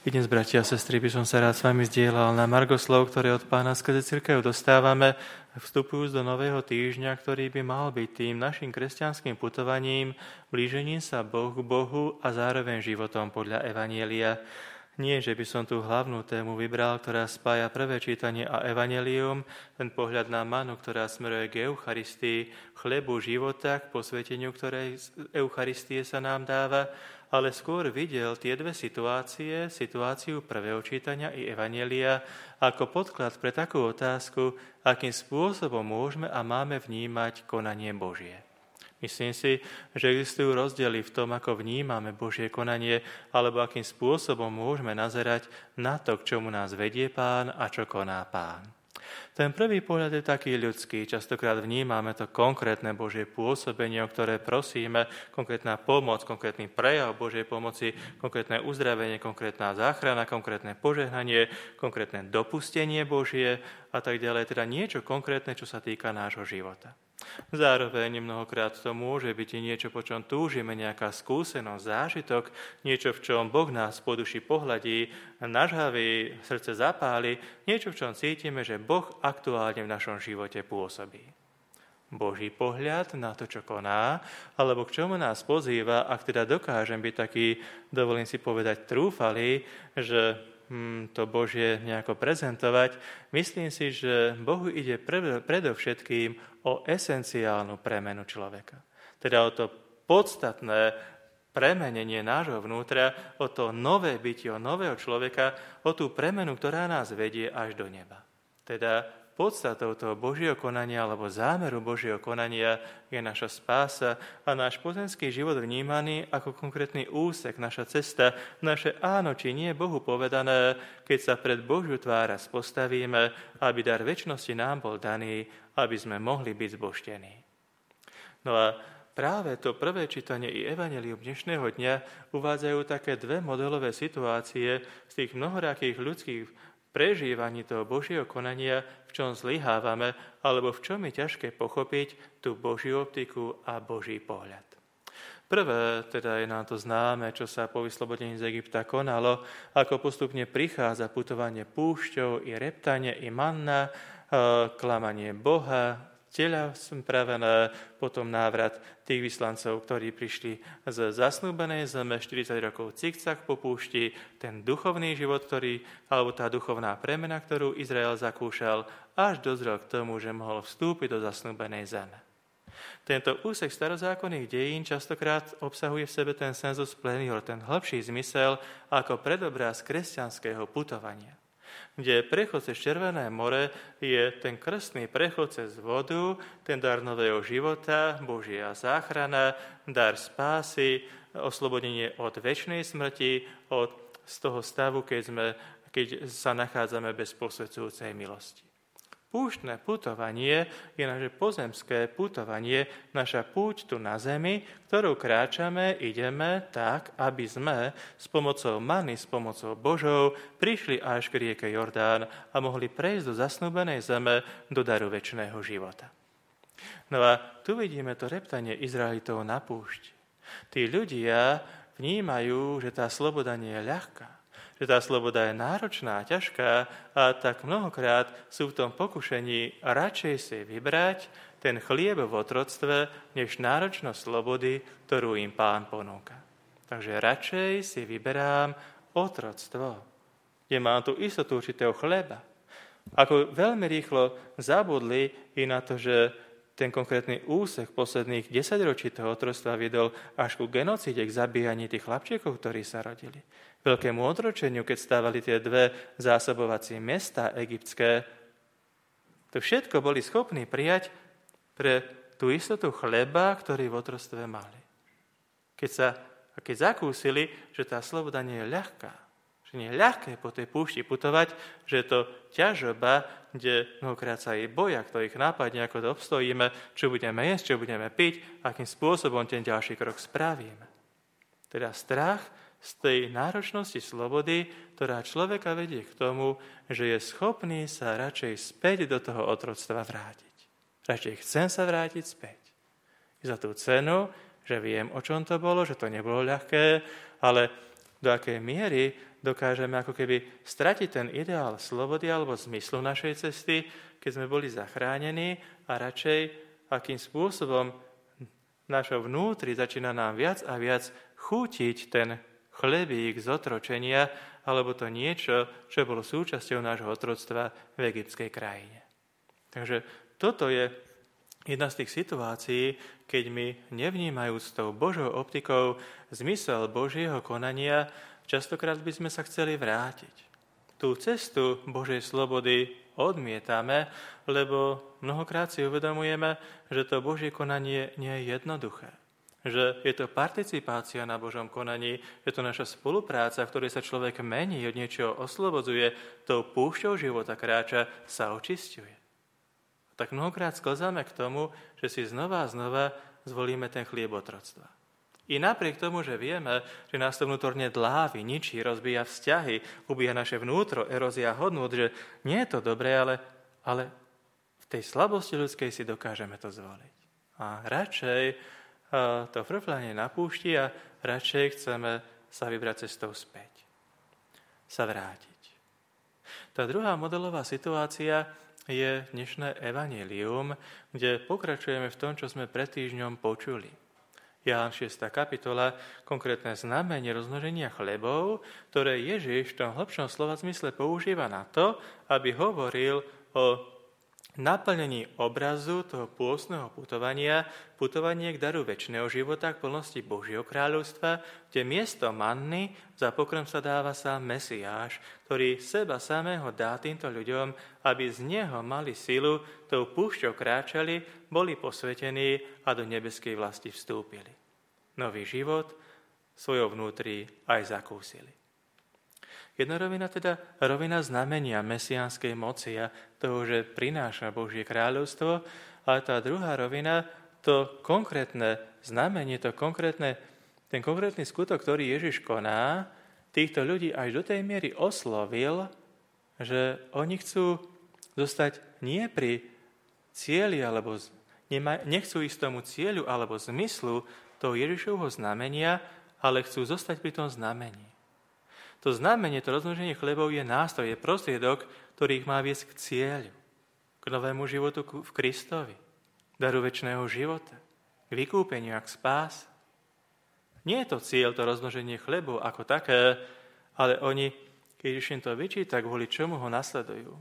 I dnes, bratia a sestry, by som sa rád s vami zdieľal na margo slov, ktoré od Pána skrze cirkev dostávame, vstupujúc do nového týždňa, ktorý by mal byť tým našim kresťanským putovaním, blížením sa Bohu k Bohu a zároveň životom podľa Evanjelia. Nie, že by som tú hlavnú tému vybral, ktorá spája prvé čítanie a evanjelium, ten pohľad na manu, ktorá smeruje k Eucharistii, chlebu života, k posveteniu, ktorej Eucharistie sa nám dáva, ale skôr videl tie dve situácie, situáciu prvého čítania i evanjelia, ako podklad pre takú otázku, akým spôsobom môžeme a máme vnímať konanie Božie. Myslím si, že existujú rozdiely v tom, ako vnímame Božie konanie, alebo akým spôsobom môžeme nazerať na to, k čomu nás vedie Pán a čo koná Pán. Ten prvý pohľad je taký ľudský. Častokrát vnímame to konkrétne Božie pôsobenie, o ktoré prosíme, konkrétna pomoc, konkrétny prejav Božej pomoci, konkrétne uzdravenie, konkrétna záchrana, konkrétne požehnanie, konkrétne dopustenie Božie a tak ďalej. Teda niečo konkrétne, čo sa týka nášho života. Zároveň mnohokrát to môže byť i niečo, po čom túžime, nejaká skúsenosť, zážitok, niečo, v čom Boh nás po duši pohľadí, nažhaví, srdce zapáli, niečo, v čom cítime, že Boh aktuálne v našom živote pôsobí. Boží pohľad na to, čo koná, alebo k čomu nás pozýva, ak teda dokážem byť taký, dovolím si povedať, trúfalý, že to Božie nejako prezentovať, myslím si, že Bohu ide predovšetkým o esenciálnu premenu človeka. Teda o to podstatné premenenie nášho vnútra, o to nové bytie, o nového človeka, o tú premenu, ktorá nás vedie až do neba. Teda podstatou toho Božieho konania alebo zámeru Božieho konania je naša spása a náš pozemský život vnímaný ako konkrétny úsek, naša cesta, naše áno či nie Bohu povedané, keď sa pred Božiu tvár postavíme, aby dar večnosti nám bol daný, aby sme mohli byť zbožtení. No a práve to prvé čítanie i evanjelium dnešného dňa uvádzajú také dve modelové situácie z tých mnohorakých ľudských prežívaní toho Božieho konania, v čom zlyhávame, alebo v čom je ťažké pochopiť tú Božiu optiku a Boží pohľad. Prvé, teda je nám to známe, čo sa po vyslobodení z Egypta konalo, ako postupne prichádza putovanie púšťou, i reptanie, i manna, klamanie Boha, tela spravené, potom návrat tých vyslancov, ktorí prišli z zasnúbenej zeme, 40 rokov cikcak po púšti, ten duchovný život, alebo tá duchovná premena, ktorú Izrael zakúšal, až dozrel k tomu, že mohol vstúpiť do zasnúbenej zeme. Tento úsek starozákonných dejín častokrát obsahuje v sebe ten sensus plenior, ten hlbší zmysel ako predobraz kresťanského putovania, kde prechod cez Červené more je ten krstný prechod cez vodu, ten dar nového života, Božia záchrana, dar spásy, oslobodenie od večnej smrti, z toho stavu, keď sa nachádzame bez posvedzujúcej milosti. Púštne putovanie je naše pozemské putovanie, naša púť tu na zemi, ktorou kráčame, ideme tak, aby sme s pomocou many, s pomocou Božou prišli až k rieke Jordán a mohli prejsť do zasnúbenej zeme, do daru večného života. No a tu vidíme to reptanie Izraelitov na púšti. Tí ľudia vnímajú, že tá sloboda nie je ľahká, že tá sloboda je náročná a ťažká a tak mnohokrát sú v tom pokušení radšej si vybrať ten chlieb v otroctve, než náročnosť slobody, ktorú im Pán ponúka. Takže radšej si vyberám otroctvo, kde mám tú istotu určitého chleba. Ako veľmi rýchlo zabudli i na to, že ten konkrétny úsek posledných 10 ročí toho otroctva viedol až ku genocíde, k zabíjaní tých chlapčekov, ktorí sa rodili. Veľkému otročeniu, keď stávali tie dve zásobovacie mestá egyptské. To všetko boli schopní prijať pre tú istotu chleba, ktorý v otroctve mali. Keď zakúsili, že tá sloboda nie je ľahká, že nie je ľahké po tej púšti putovať, že je to ťažoba, kde mnohokrát sa jej boja, kto ich nápadne, ako to obstojíme, čo budeme jesť, čo budeme piť, akým spôsobom ten ďalší krok spravíme. Teda strach z tej náročnosti slobody, ktorá človeka vedie k tomu, že je schopný sa radšej späť do toho otroctva vrátiť. Radšej chcem sa vrátiť späť. I za tú cenu, že viem, o čom to bolo, že to nebolo ľahké, ale do akej miery dokážeme ako keby stratiť ten ideál slobody alebo zmyslu našej cesty, keď sme boli zachránení a radšej akým spôsobom v našom vnútri začína nám viac a viac chútiť ten chlebík z otročenia alebo to niečo, čo bolo súčasťou nášho otroctva v egyptskej krajine. Takže toto je jedna z tých situácií, keď my nevnímajúc tou Božou optikou zmysel Božieho konania, častokrát by sme sa chceli vrátiť. Tú cestu Božej slobody odmietame, lebo mnohokrát si uvedomujeme, že to Božie konanie nie je jednoduché. Že je to participácia na Božom konaní, je to naša spolupráca, v ktorej sa človek mení, od niečoho oslobodzuje, tou púšťou života kráča, sa očisťuje. Tak mnohokrát sklzáme k tomu, že si znova a znova zvolíme ten chlieb otroctva. I napriek tomu, že vieme, že nás to vnútorne dlávi, ničí, rozbíja vzťahy, ubíja naše vnútro, erózia hodnôt, že nie je to dobré, ale v tej slabosti ľudskej si dokážeme to zvoliť. A radšej to frflanie na púšti a radšej chceme sa vybrať cestou späť. Sa vrátiť. Tá druhá modelová situácia je dnešné evanjelium, kde pokračujeme v tom, čo sme pred týždňom počuli. Ján 6. kapitola, konkrétne znamenie rozmnoženia chlebov, ktoré Ježiš v tom hlbšom slova zmysle používa na to, aby hovoril o naplnení obrazu toho pôstneho putovanie k daru večného života, k plnosti Božieho kráľovstva, kde miesto manny za pokrm sa dáva sám Mesiáš, ktorý seba samého dá týmto ľuďom, aby z neho mali silu, tou púšťou kráčali, boli posvetení a do nebeskej vlasti vstúpili. Nový život svojho vnútri aj zakúsili. Jedna rovina teda rovina znamenia mesiánskej moci a toho, že prináša Božie kráľovstvo, ale tá druhá rovina, to konkrétne znamenie, ten konkrétny skutok, ktorý Ježiš koná, týchto ľudí až do tej miery oslovil, že oni chcú zostať nie pri cieli, alebo nechcú ísť tomu cieľu alebo zmyslu toho Ježišovho znamenia, ale chcú zostať pri tom znamení. To znamenie, to rozmnoženie chlebov je nástroj, je prostriedok, ktorý ich má viesť k cieľu, k novému životu v Kristovi, daru večného života, k vykúpeniu a k spáse. Nie je to cieľ, to rozmnoženie chlebov ako také, ale oni, keď im to vyčíta, kvôli čomu ho nasledujú.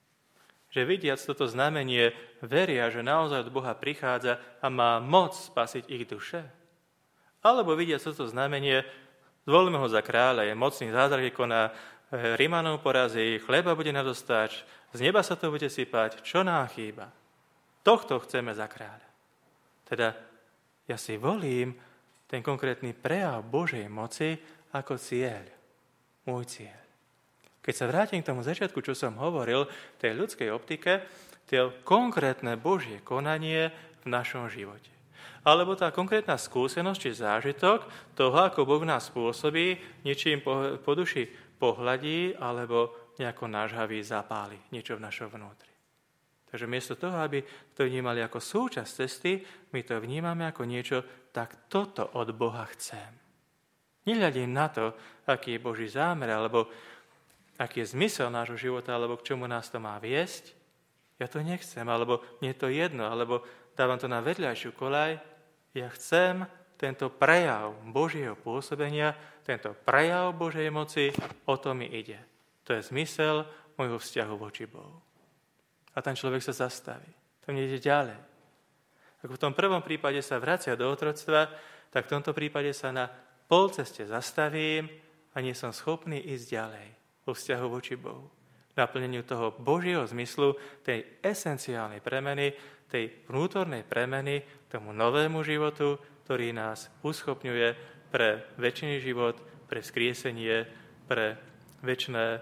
Že vidiac toto znamenie, veria, že naozaj od Boha prichádza a má moc spasiť ich duše. Alebo vidiac toto znamenie, zvolíme ho za kráľa, je mocný, zázraky koná, Rimanov porazí, chleba bude nadostáč, z neba sa to bude sypať, čo nám chýba? Tohto chceme za kráľa. Teda ja si volím ten konkrétny prejav Božej moci ako cieľ, môj cieľ. Keď sa vrátim k tomu začiatku, čo som hovoril, tej ľudskej optike, to konkrétne Božie konanie v našom živote. Alebo tá konkrétna skúsenosť či zážitok toho, ako Boh nás spôsobí, niečím po duši pohľadí alebo nejako nážhaví zapáli niečo v našom vnútri. Takže miesto toho, aby to vnímali ako súčasť cesty, my to vnímame ako niečo, tak toto od Boha chcem. Nehľadím na to, aký je Boží zámer, alebo aký je zmysel nášho života, alebo k čomu nás to má viesť. Ja to nechcem, alebo nie je to jedno, alebo dávam to na vedľajšiu koľaj. Ja chcem tento prejav Božieho pôsobenia, tento prejav Božej moci, o to mi ide. To je zmysel môjho vzťahu voči Bohu. A ten človek sa zastaví. To nejde ďalej. Ak v tom prvom prípade sa vracia do otroctva, tak v tomto prípade sa na polceste zastavím a nie som schopný ísť ďalej vo vzťahu voči Bohu. Naplneniu toho Božieho zmyslu, tej esenciálnej premeny, tej vnútornej premeny, tomu novému životu, ktorý nás uschopňuje pre večný život, pre vzkriesenie, pre večné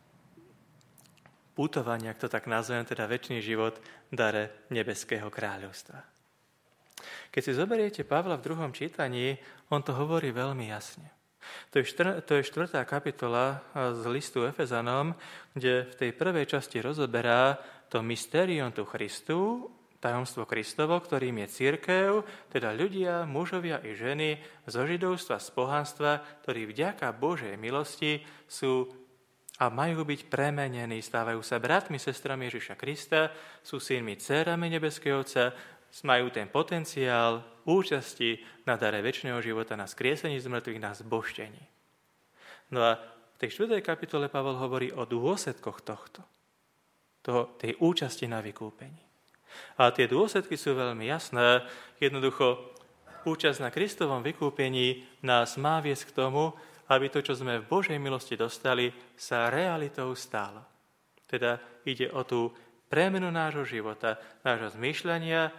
putovanie, ak to tak nazvem, teda večný život v dare nebeského kráľovstva. Keď si zoberiete Pavla v 2. čítaní, on to hovorí veľmi jasne. To je 4. kapitola z listu Efezanom, kde v tej prvej časti rozoberá to mystérium tu Christu, tajomstvo Kristovo, ktorým je cirkev, teda ľudia, mužovia i ženy zo židovstva, z pohanstva, ktorí vďaka Božej milosti sú a majú byť premenení, stávajú sa bratmi, sestrami Ježiša Krista, sú synmi, dcérami nebeského Otca, majú ten potenciál účasti na dare večného života, na skriesení z mŕtvych, na zbožtení. No a v tej 4. kapitole Pavol hovorí o dôsledkoch tej účasti na vykúpení. A tie dôsledky sú veľmi jasné. Jednoducho, účasť na Kristovom vykúpení nás má viesť k tomu, aby to, čo sme v Božej milosti dostali, sa realitou stalo. Teda ide o tú premenu nášho života, nášho zmýšľania,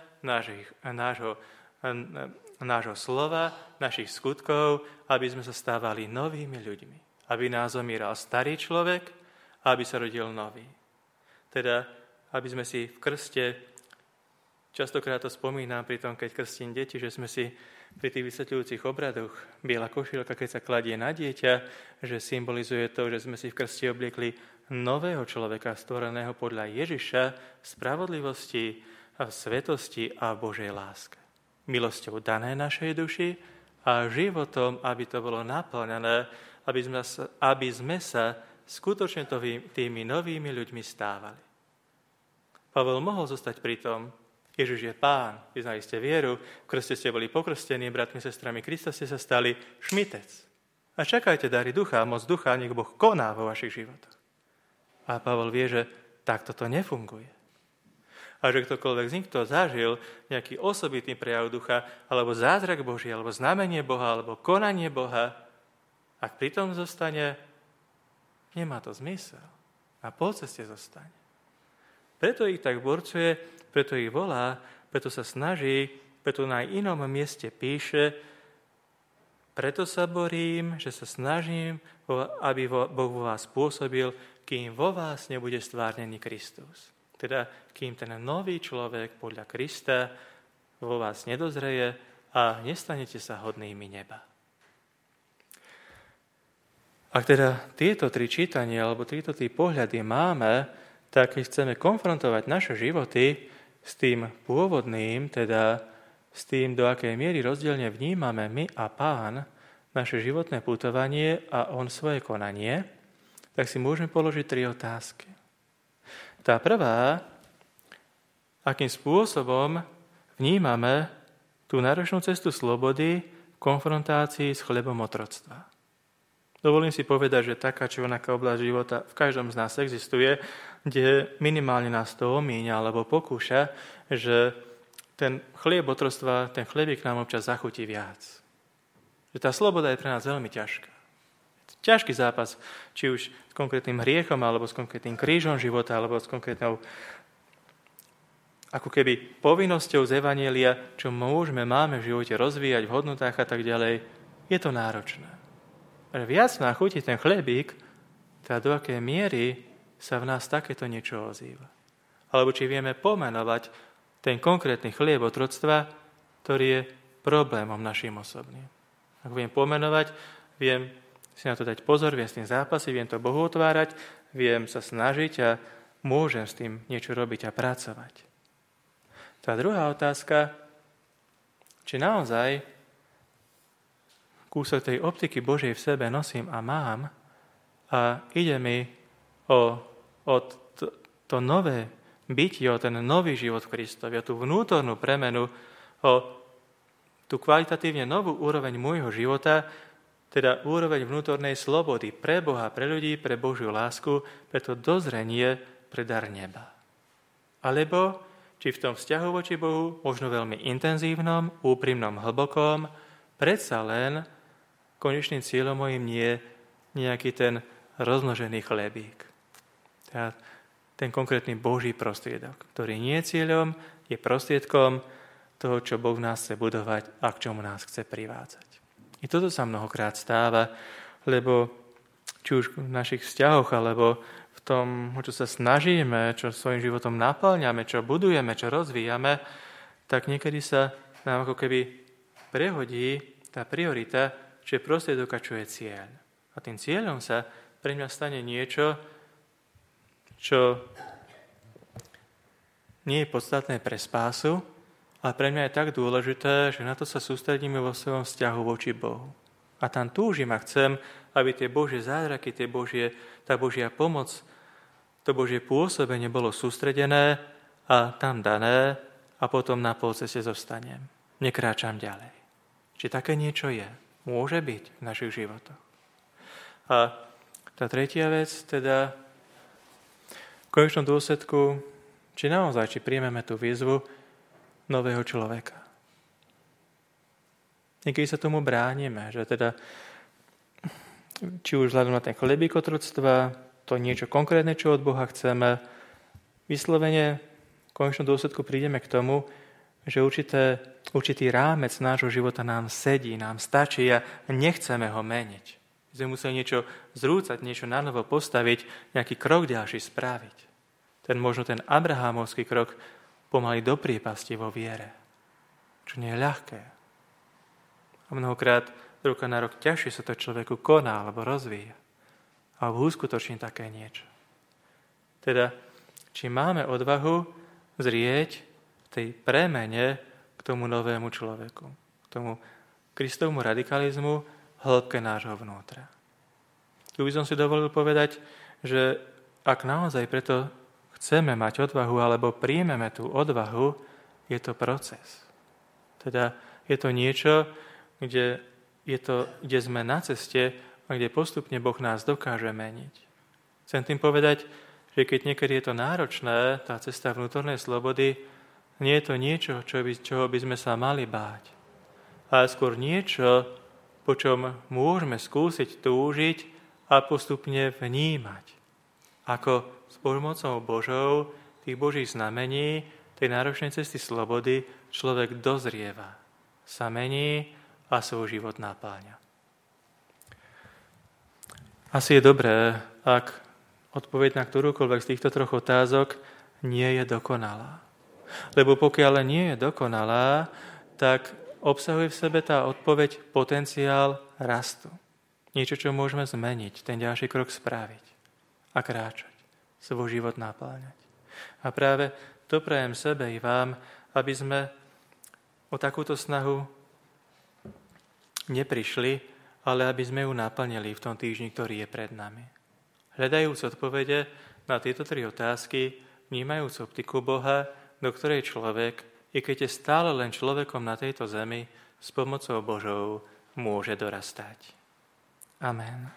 nášho slova, našich skutkov, aby sme sa stávali novými ľuďmi. Aby nás zomieral starý človek, aby sa rodil nový. Teda, aby sme si v krste, častokrát to spomínam pri tom, keď krstím deti, že sme si pri tých vysvetľujúcich obradoch, biela košílka, keď sa kladie na dieťa, že symbolizuje to, že sme si v krste obliekli nového človeka, stvoreného podľa Ježiša v spravodlivosti, v svetosti a v Božej láske. Milosťou dané našej duši a životom, aby to bolo naplňané, aby sme sa skutočne tými novými ľuďmi stávali. Pavel mohol zostať pri tom, Ježiš je Pán, vyznali ste vieru, v krste ste boli pokrstení, bratmi, sestrami Krista ste sa stali, šmitec. A čakajte dary ducha, moc ducha, nech Boh koná vo vašich životoch. A Pavel vie, že takto to nefunguje. A že ktokoľvek z nich to zažil, nejaký osobitný prejav ducha, alebo zázrak Boží, alebo znamenie Boha, alebo konanie Boha, ak pritom zostane, nemá to zmysel. Na polceste zostane. Preto ich tak borcuje, preto ich volá, preto sa snaží, preto na inom mieste píše, preto sa borím, že sa snažím, aby Boh vo vás pôsobil, kým vo vás nebude stvárnený Kristus. Teda, kým ten nový človek podľa Krista vo vás nedozreje a nestanete sa hodnými neba. Ak teda tieto tri čítania, alebo tieto tri pohľady máme, tak keď chceme konfrontovať naše životy s tým pôvodným, teda s tým, do akej miery rozdielne vnímame my a Pán naše životné putovanie a On svoje konanie, tak si môžeme položiť tri otázky. Tá prvá, akým spôsobom vnímame tú náročnú cestu slobody v konfrontácii s chlebom otroctva. Dovolím si povedať, že taká či onaká oblasť života v každom z nás existuje, kde minimálne nás to omíňa alebo pokúša, že ten chlieb otroctva, ten chlebík nám občas zachutí viac. Že tá sloboda je pre nás veľmi ťažká. Ťažký zápas, či už s konkrétnym hriechom, alebo s konkrétnym krížom života, alebo s konkrétnou ako keby povinnosťou z evanjelia, čo máme v živote rozvíjať v hodnotách a tak ďalej, je to náročné. Ale viac nám chutí ten chlebík, teda do akej miery sa v nás takéto niečo ozýva. Alebo či vieme pomenovať ten konkrétny chlieb otroctva, ktorý je problémom našim osobným. Ak viem pomenovať, viem si na to dať pozor, viem s tým zápasiť, viem to Bohu otvárať, viem sa snažiť a môžem s tým niečo robiť a pracovať. Tá druhá otázka, či naozaj kúsok tej optiky Božej v sebe nosím a mám a ide mi o to nové bytie, o ten nový život v Kristovi, o tú vnútornú premenu, o tú kvalitatívne novú úroveň môjho života, teda úroveň vnútornej slobody pre Boha, pre ľudí, pre Božiu lásku, pre to dozrenie, pre dar neba. Alebo či v tom vzťahu voči Bohu, možno veľmi intenzívnom, úprimnom, hlbokom, predsa len konečným cieľom mojím nie je nejaký ten rozmnožený chlebík. Teda ten konkrétny Boží prostriedok, ktorý nie je cieľom, je prostriedkom toho, čo Boh v nás chce budovať a k čomu nás chce privádzať. I toto sa mnohokrát stáva, lebo či už v našich vzťahoch, alebo v tom, čo sa snažíme, čo svojím životom naplňame, čo budujeme, čo rozvíjame, tak niekedy sa nám ako keby prehodí tá priorita, čo je prostriedok a čo je cieľ. A tým cieľom sa pre mňa stane niečo, čo nie je podstatné pre spásu, ale pre mňa je tak dôležité, že na to sa sústredíme vo svojom vzťahu voči Bohu. A tam túžim a chcem, aby tie Božie zázraky, tá Božia pomoc, to Božie pôsobenie bolo sústredené a tam dané a potom na polceste zostanem. Nekráčam ďalej. Či také niečo je? Môže byť v našich životoch. A tá tretia vec, teda v konečnom dôsledku, či príjmeme tú výzvu nového človeka. Niekedy sa tomu bránime, že teda či už vzhľadom na ten chlebík otroctva, to niečo konkrétne, čo od Boha chceme, vyslovene v konečnom dôsledku prídeme k tomu, že určitý rámec nášho života nám sedí, nám stačí a nechceme ho meniť. Sme museli niečo zrúcať, niečo nanovo postaviť, nejaký krok ďalší spraviť. Možno ten abrahámovský krok pomaly do priepasti vo viere, čo nie je ľahké. A mnohokrát z roka na rok ťažšie sa to človeku koná alebo rozvíja. Alebo uskutoční také niečo. Teda, či máme odvahu zrieť v tej premene k tomu novému človeku, k tomu Kristovmu radikalizmu v hĺbke nášho vnútra. Tu by som si dovolil povedať, že ak naozaj preto chceme mať odvahu alebo príjmeme tú odvahu, je to proces. Teda je to niečo, kde sme na ceste a kde postupne Boh nás dokáže meniť. Chcem tým povedať, že keď niekedy je to náročné, tá cesta vnútornej slobody, nie je to niečo, čoho by sme sa mali báť. Ale skôr niečo, po čom môžeme skúsiť túžiť a postupne vnímať. Ako s pomocou Božou, tých Božích znamení, tej náročnej cesty slobody, človek dozrieva, sa mení a svoj život napáňa. Asi je dobré, ak odpoveď na ktorúkoľvek z týchto troch otázok nie je dokonalá. Lebo pokiaľ nie je dokonalá, tak obsahuje v sebe tá odpoveď potenciál rastu. Niečo, čo môžeme zmeniť, ten ďalší krok spraviť a kráčať, svoj život napáňať. A práve to prajem sebe i vám, aby sme o takúto snahu neprišli, ale aby sme ju naplnili v tom týždni, ktorý je pred nami. Hľadajúc odpovede na tieto tri otázky, vnímajúc optiku Boha, do ktorej človek, i keď je stále len človekom na tejto zemi, s pomocou Božou môže dorastať. Amen.